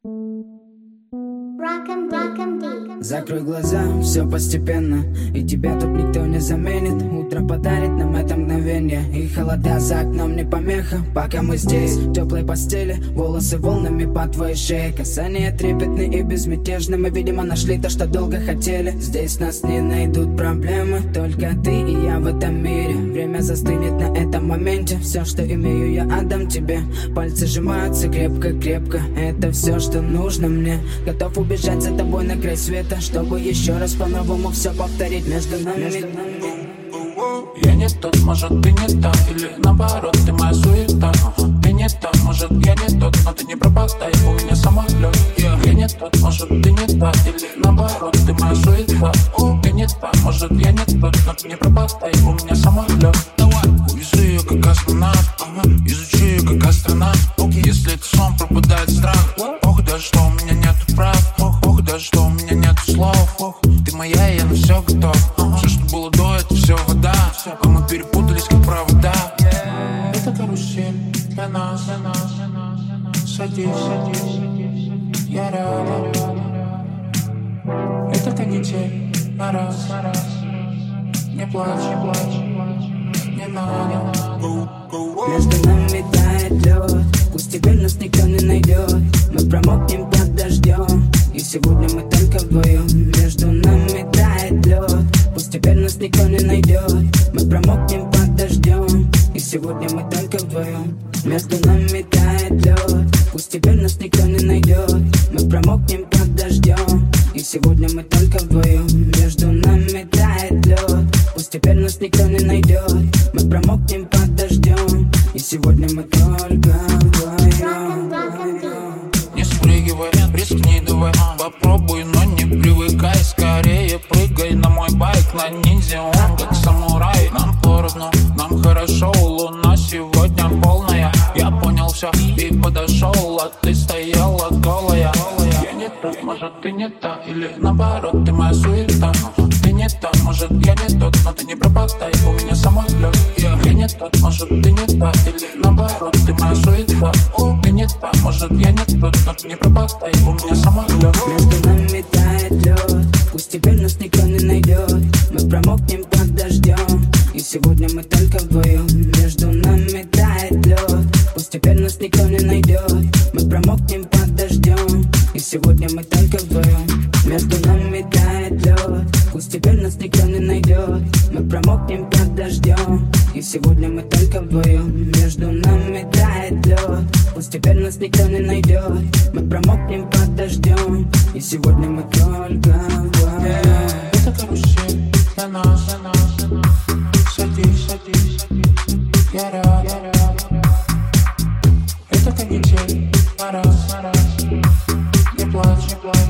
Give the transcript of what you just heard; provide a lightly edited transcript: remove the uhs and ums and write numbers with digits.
Закрой глаза, все постепенно, и тебя тут никто не заменит. Утро подарит нам это мгновение, и холода за окном не помеха. Пока мы здесь, в теплой постели, волосы волнами по твоей шее. Касания трепетны и безмятежны, мы, видимо, нашли то, что долго хотели. Здесь нас не найдут проблемы, только ты и я в этом мире. Время застынет на этом моменте, все, что имею, я отдам тебе. Пальцы сжимаются крепко-крепко, это все, что нужно мне. Готов убежать за тобой на край света, чтобы еще раз по-новому все повторить между нами. Я не тот, может ты не та, или наоборот, ты моя суета. Ты не та, может я не тот, но ты не пропадай, у меня самолет. Я не тот, может ты не та, или наоборот, ты моя суета. Ты не та, может я не тот, но ты не пропадай, у меня самолет. Увезу ее как астронавт, изучу ее как астронавт. Если это сон, пропадает страх. Ох, даже что у меня нету прав. Ох, даже что у меня нету слов. Ты моя, и я на все готов. Все, что было до, это все вода. А мы перепутались, как провода. Это карусель для нас. Садись, я рядом. Это канитель на раз. Не плачь, не надо. Между нами тает лед, пусть теперь нас никто не найдет. Мы промокнем под дождем, и сегодня мы только вдвоем. Между нами тает лед, пусть теперь нас никто не найдет. Мы промокнем под дождем, и сегодня мы только вдвоем. Между нами тает лед, пусть теперь нас никто не найдет. Мы промокнем под дождем, и сегодня мы только вдвоем. Между нами тает лед, пусть теперь нас никто не найдет. Мы промокнем под дождем, и сегодня мы только вдвоем. Не спрыгивай, рискни давай. Попробуй, но не привыкай. Скорее прыгай на мой байк, на ниндзя, он как самурай. Нам поровну, нам хорошо, луна сегодня полная. Я понял все и подошел, а ты стояла голая. Я не тот, может ты не та, или наоборот, ты моя суета. Ты не та, может я не тот, но ты не пропадай, у меня самолет. Я не тот, может ты не та, или наоборот, ты моя суета. Ты не та, может я не тот, но ты не пропадай, у меня самолет. Между нами тает лед, пусть теперь нас никто не найдет. Мы промокнем под дождем, и сегодня мы только вдвоем. Между нами тает лед, пусть теперь нас никто не найдет. Мы промокнем под дождем, и сегодня мы только вдвоем. Между нами тает лед, пусть теперь нас никто не найдет. Мы промокнем под дождем, и сегодня мы только вдвоем. Между нами тает лед, пусть теперь нас никто не найдет. Мы промокнем под дождем, и сегодня мы только вдвоем. Это карусель для нас. Садись, я рядом. Это канитель на раз. Не плачь.